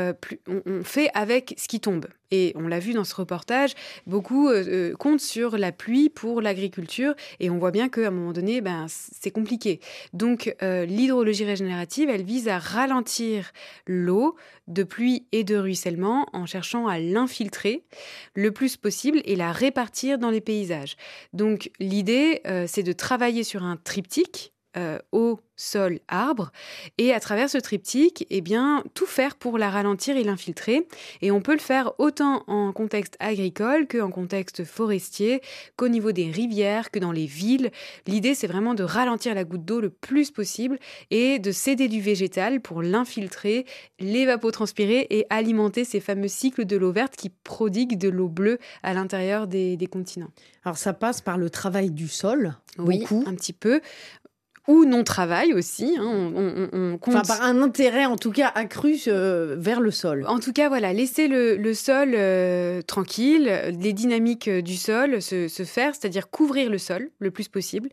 on fait avec ce qui tombe. Et on l'a vu dans ce reportage, beaucoup comptent sur la pluie pour l'agriculture et on voit bien qu'à un moment donné, c'est compliqué. Donc l'hydrologie régénérative, elle vise à ralentir l'eau de pluie et de ruissellement en cherchant à l'infiltrer le plus possible et la répartir dans les paysages. Donc l'idée, c'est de travailler sur un triptyque, eau, sol, arbre, et à travers ce triptyque, tout faire pour la ralentir et l'infiltrer. Et on peut le faire autant en contexte agricole qu'en contexte forestier, qu'au niveau des rivières, que dans les villes. L'idée, c'est vraiment de ralentir la goutte d'eau le plus possible et de s'aider du végétal pour l'infiltrer, l'évapotranspirer et alimenter ces fameux cycles de l'eau verte qui prodiguent de l'eau bleue à l'intérieur des continents. Alors ça passe par le travail du sol, oui, beaucoup. Un petit peu. Ou non-travail aussi. On compte... par un intérêt en tout cas accru vers le sol. En tout cas, voilà, laisser le sol tranquille, les dynamiques du sol se faire, c'est-à-dire couvrir le sol le plus possible,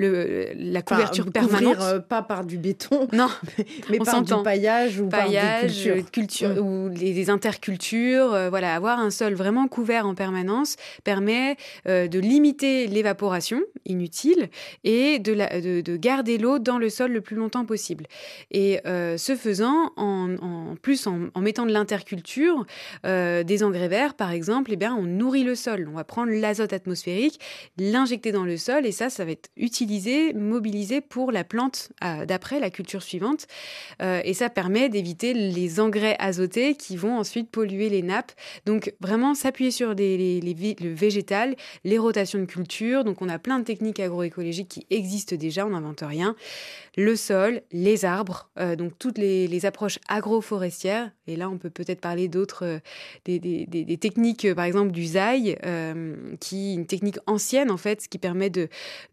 la couverture permanente. Couvrir pas par du béton, non, mais par du paillage ou par des cultures. Ou des intercultures. Avoir un sol vraiment couvert en permanence permet de limiter l'évaporation inutile et de garder l'eau dans le sol le plus longtemps possible. Et ce faisant, en plus en mettant de l'interculture, des engrais verts par exemple, on nourrit le sol. On va prendre l'azote atmosphérique, l'injecter dans le sol et ça va être utilisé, mobilisé pour la plante d'après, la culture suivante. Et ça permet d'éviter les engrais azotés qui vont ensuite polluer les nappes. Donc vraiment s'appuyer sur le végétal, les rotations de culture. Donc on a plein de techniques agroécologiques qui existent déjà, on n'invente rien. Le sol, les arbres, donc toutes les approches agroforestières. Et là, on peut peut-être parler d'autres, des techniques, par exemple du zaï, qui est une technique ancienne en fait, ce qui permet de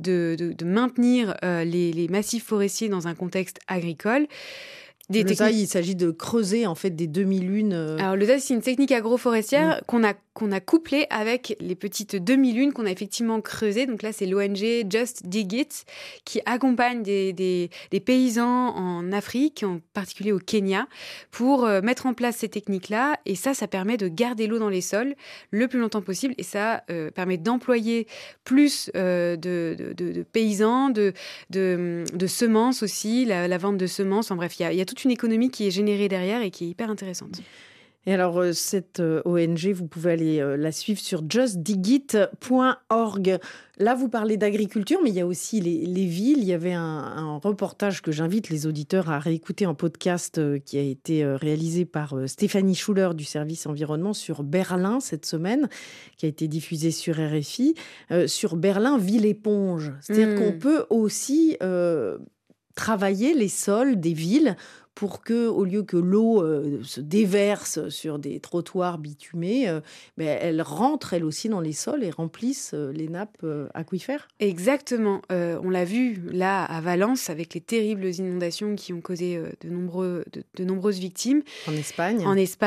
maintenir les massifs forestiers dans un contexte agricole. Le zaï, il s'agit de creuser en fait des demi-lunes. Alors le zaï, c'est une technique agroforestière qu'on a couplée avec les petites demi-lunes qu'on a effectivement creusées. Donc là, c'est l'ONG Just Dig It qui accompagne des paysans en Afrique, en particulier au Kenya, pour mettre en place ces techniques-là. Et ça permet de garder l'eau dans les sols le plus longtemps possible. Et ça permet d'employer plus de paysans, de semences aussi, la vente de semences. En bref, il y a toute une économie qui est générée derrière et qui est hyper intéressante. Et alors, cette ONG, vous pouvez aller la suivre sur justdigit.org. Là, vous parlez d'agriculture, mais il y a aussi les villes. Il y avait un reportage que j'invite les auditeurs à réécouter en podcast qui a été réalisé par Stéphanie Schuller du service environnement sur Berlin cette semaine, qui a été diffusé sur RFI. Sur Berlin, ville éponge. C'est-à-dire qu'on peut aussi travailler les sols des villes pour que, au lieu que l'eau se déverse sur des trottoirs bitumés, elle rentre elle aussi dans les sols et remplisse les nappes aquifères. Exactement. On l'a vu là à Valence avec les terribles inondations qui ont causé de nombreuses victimes. En Espagne.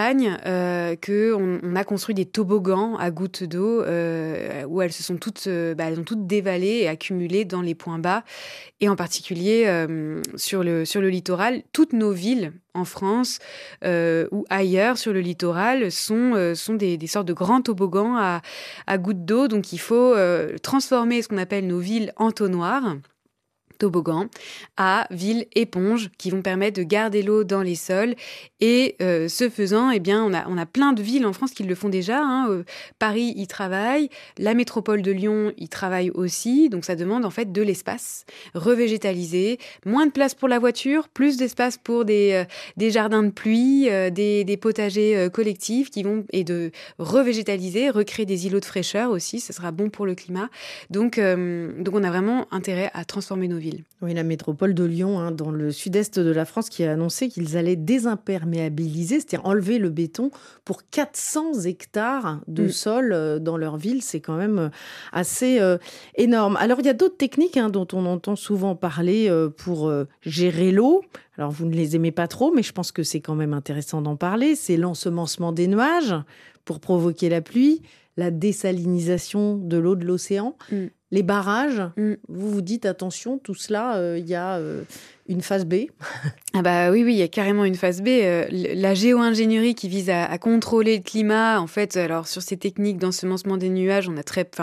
Qu'on a construit des toboggans à gouttes d'eau où elles se sont elles ont toutes dévalé et accumulé dans les points bas. Et en particulier sur le littoral, toutes nos villes en France ou ailleurs sur le littoral sont des sortes de grands toboggans à gouttes d'eau. Donc il faut transformer ce qu'on appelle nos villes entonnoirs, toboggans, à villes éponges qui vont permettre de garder l'eau dans les sols. Et ce faisant, on a plein de villes en France qui le font déjà. Paris y travaille, la métropole de Lyon y travaille aussi. Donc ça demande en fait de l'espace revégétalisé, moins de place pour la voiture, plus d'espace pour des jardins de pluie, des potagers collectifs et de revégétaliser, recréer des îlots de fraîcheur aussi. Ça sera bon pour le climat. Donc on a vraiment intérêt à transformer nos villes. Oui, la métropole de Lyon, dans le sud-est de la France, qui a annoncé qu'ils allaient désimperméabiliser, c'est-à-dire enlever le béton pour 400 hectares de sol dans leur ville. C'est quand même assez énorme. Alors, il y a d'autres techniques dont on entend souvent parler pour gérer l'eau. Alors, vous ne les aimez pas trop, mais je pense que c'est quand même intéressant d'en parler. C'est l'ensemencement des nuages pour provoquer la pluie, la désalinisation de l'eau de l'océan. Les barrages, vous vous dites attention, tout cela, il y a une phase B. Ah bah oui, il y a carrément une phase B. La géo-ingénierie qui vise à contrôler le climat, en fait, alors sur ces techniques d'ensemencement des nuages, on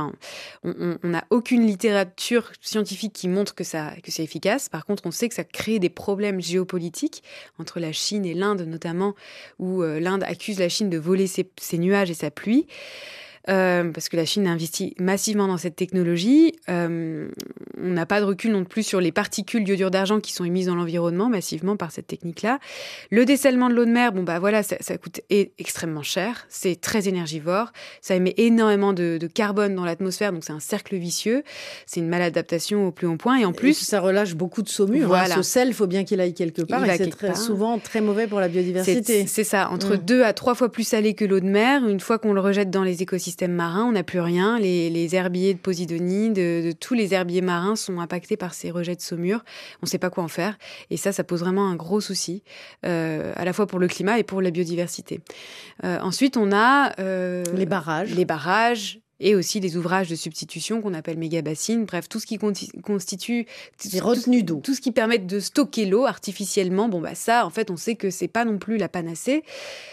n'a aucune littérature scientifique qui montre que c'est efficace. Par contre, on sait que ça crée des problèmes géopolitiques entre la Chine et l'Inde notamment, où l'Inde accuse la Chine de voler ses nuages et sa pluie. Parce que la Chine investit massivement dans cette technologie. On n'a pas de recul non plus sur les particules d'iodure d'argent qui sont émises dans l'environnement massivement par cette technique-là. Le dessalement de l'eau de mer, ça coûte extrêmement cher. C'est très énergivore. Ça émet énormément de carbone dans l'atmosphère, donc c'est un cercle vicieux. C'est une maladaptation au plus haut point. Et en plus, ça relâche beaucoup de saumure. Voilà. Ce sel, il faut bien qu'il aille quelque part. Et c'est souvent très mauvais pour la biodiversité. C'est ça. Entre 2 à 3 fois plus salé que l'eau de mer. Une fois qu'on le rejette dans les écosystèmes marins, on n'a plus rien. Les herbiers de Posidonie, de tous les herbiers marins sont impactés par ces rejets de saumure. On ne sait pas quoi en faire. Et ça pose vraiment un gros souci, à la fois pour le climat et pour la biodiversité. Ensuite, on a les barrages. Et aussi les ouvrages de substitution qu'on appelle méga-bassines. Bref, tout ce qui constitue des retenues d'eau. Tout ce qui permet de stocker l'eau artificiellement. Ça, en fait, on sait que c'est pas non plus la panacée. Pourquoi ?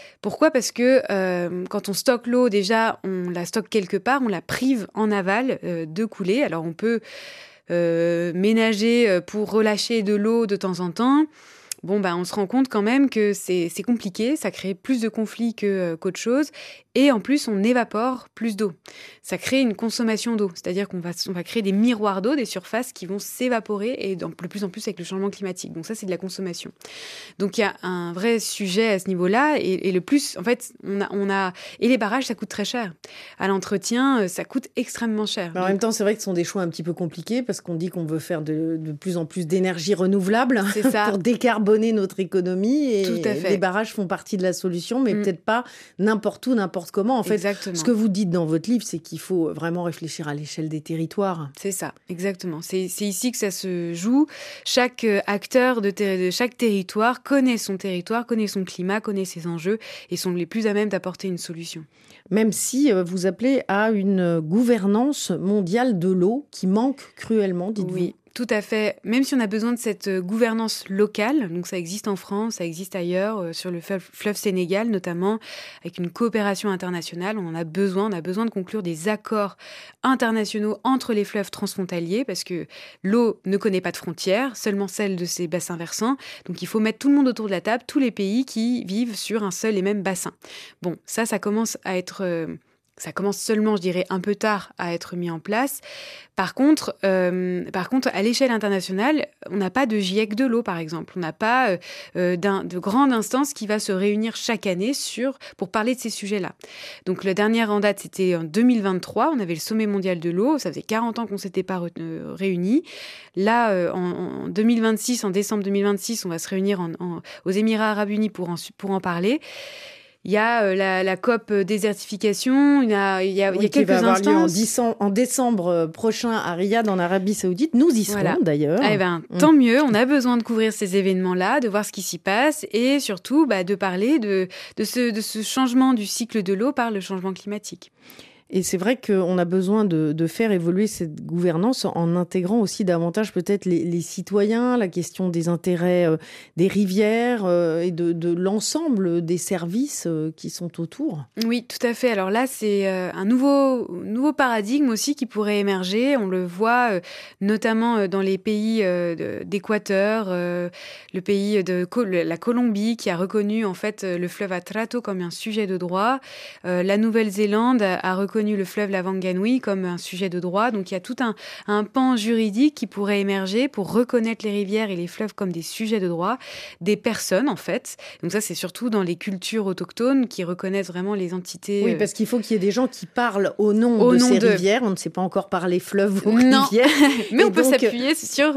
Parce que quand on stocke l'eau, déjà, on la stocke quelque part, on la prive en aval de couler. Alors, on peut ménager pour relâcher de l'eau de temps en temps. On se rend compte quand même que c'est compliqué, ça crée plus de conflits qu'autre chose. Et en plus, on évapore plus d'eau. Ça crée une consommation d'eau, c'est-à-dire qu'on va créer des miroirs d'eau, des surfaces qui vont s'évaporer, et de plus en plus avec le changement climatique. Donc ça, c'est de la consommation. Donc il y a un vrai sujet à ce niveau-là, et le plus, en fait, et les barrages, ça coûte très cher. À l'entretien, ça coûte extrêmement cher. En même temps, c'est vrai que ce sont des choix un petit peu compliqués, parce qu'on dit qu'on veut faire de plus en plus d'énergie renouvelable pour décarboner notre économie, et les barrages font partie de la solution, mais peut-être pas n'importe où, n'importe comment. En fait, exactement. Ce que vous dites dans votre livre, c'est qu'il faut vraiment réfléchir à l'échelle des territoires. C'est ça, exactement. C'est ici que ça se joue. Chaque acteur de chaque territoire connaît son territoire, connaît son climat, connaît ses enjeux et sont les plus à même d'apporter une solution. Même si vous appelez à une gouvernance mondiale de l'eau qui manque cruellement, dites-vous. Oui. Tout à fait. Même si on a besoin de cette gouvernance locale, donc ça existe en France, ça existe ailleurs, sur le fleuve Sénégal notamment, avec une coopération internationale, on a besoin de conclure des accords internationaux entre les fleuves transfrontaliers, parce que l'eau ne connaît pas de frontières, seulement celle de ces bassins versants. Donc il faut mettre tout le monde autour de la table, tous les pays qui vivent sur un seul et même bassin. Bon, ça commence à être... Ça commence seulement, je dirais, un peu tard à être mis en place. Par contre, à l'échelle internationale, on n'a pas de GIEC de l'eau, par exemple. On n'a pas de grande instance qui va se réunir chaque année pour parler de ces sujets-là. Donc, la dernière en date, c'était en 2023. On avait le sommet mondial de l'eau. Ça faisait 40 ans qu'on ne s'était pas réunis. Là, en 2026, en décembre 2026, on va se réunir aux Émirats arabes unis pour en parler. Il y a la COP désertification, il y a quelques instances. Qui va avoir lieu en décembre prochain à Riyad, en Arabie Saoudite. Nous y serons d'ailleurs. Eh ben, tant mieux, on a besoin de couvrir ces événements-là, de voir ce qui s'y passe et surtout de parler de ce changement du cycle de l'eau par le changement climatique. Et c'est vrai qu'on a besoin de faire évoluer cette gouvernance en intégrant aussi davantage peut-être les citoyens, la question des intérêts des rivières et de l'ensemble des services qui sont autour. Oui, tout à fait. Alors là, c'est un nouveau paradigme aussi qui pourrait émerger. On le voit notamment dans les pays d'Équateur, le pays de la Colombie qui a reconnu en fait le fleuve Atrato comme un sujet de droit. La Nouvelle-Zélande a reconnu le fleuve la Wanganui comme un sujet de droit. Donc il y a tout un pan juridique qui pourrait émerger pour reconnaître les rivières et les fleuves comme des sujets de droit des personnes en fait. Donc ça c'est surtout dans les cultures autochtones qui reconnaissent vraiment les entités. Oui, parce qu'il faut qu'il y ait des gens qui parlent au nom de ces rivières. On ne sait pas encore parler fleuves ou rivières. Mais on peut s'appuyer sur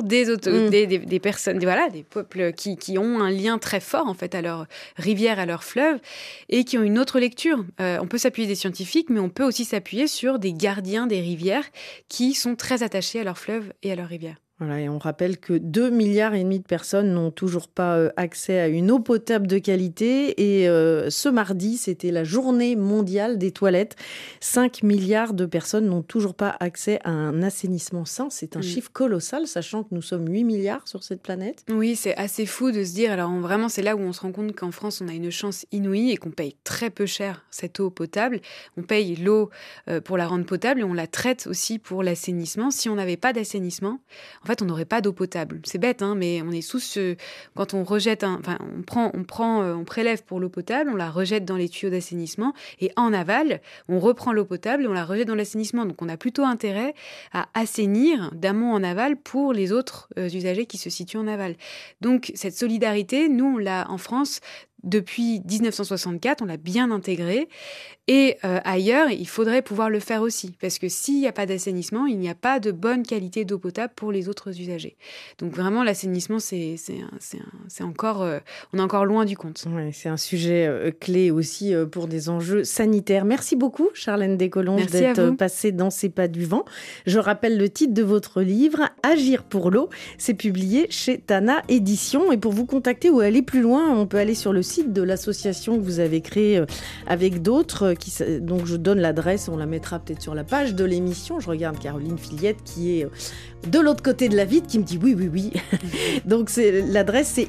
des personnes, des peuples qui ont un lien très fort en fait à leurs rivières, à leurs fleuves et qui ont une autre lecture. On peut s'appuyer des scientifiques, mais on peut aussi s'appuyer sur des gardiens des rivières qui sont très attachés à leurs fleuves et à leurs rivières. Voilà, et on rappelle que 2,5 milliards de personnes n'ont toujours pas accès à une eau potable de qualité. Et ce mardi, c'était la journée mondiale des toilettes. 5 milliards de personnes n'ont toujours pas accès à un assainissement sain. C'est un chiffre colossal, sachant que nous sommes 8 milliards sur cette planète. Oui, c'est assez fou de se dire. Alors vraiment, c'est là où on se rend compte qu'en France, on a une chance inouïe et qu'on paye très peu cher cette eau potable. On paye l'eau pour la rendre potable et on la traite aussi pour l'assainissement. Si on n'avait pas d'assainissement, en fait, on n'aurait pas d'eau potable. C'est bête, mais on est quand on rejette, on prélève pour l'eau potable, on la rejette dans les tuyaux d'assainissement et en aval, on reprend l'eau potable et on la rejette dans l'assainissement. Donc, on a plutôt intérêt à assainir d'amont en aval pour les autres usagers qui se situent en aval. Donc, cette solidarité, nous, on l'a en France depuis 1964, on l'a bien intégrée. Et ailleurs, il faudrait pouvoir le faire aussi. Parce que s'il n'y a pas d'assainissement, il n'y a pas de bonne qualité d'eau potable pour les autres usagers. Donc vraiment, l'assainissement, on est encore loin du compte. Ouais, c'est un sujet clé aussi pour des enjeux sanitaires. Merci beaucoup, Charlène Descolonges, d'être passée dans C'est pas du vent. Je rappelle le titre de votre livre, Agir pour l'eau. C'est publié chez Tana Éditions. Et pour vous contacter ou aller plus loin, on peut aller sur le site de l'association que vous avez créée avec d'autres. Donc je donne l'adresse, on la mettra peut-être sur la page de l'émission. Je regarde Caroline Fillette qui est de l'autre côté de la vitre qui me dit oui. Donc l'adresse c'est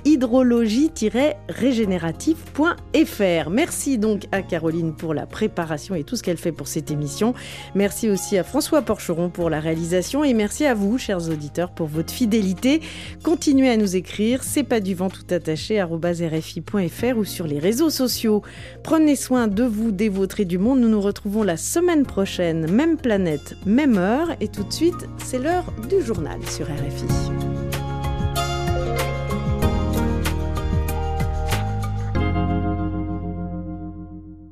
hydrologie-régénérative.fr. Merci donc à Caroline pour la préparation et tout ce qu'elle fait pour cette émission. Merci aussi à François Porcheron pour la réalisation et merci à vous, chers auditeurs, pour votre fidélité. Continuez à nous écrire, c'est pas du vent tout attaché @rfi.fr ou sur les réseaux sociaux. Prenez soin de vous, des vôtres et du monde. Nous nous retrouvons la semaine prochaine, même planète, même heure. Et tout de suite, c'est l'heure du journal sur RFI.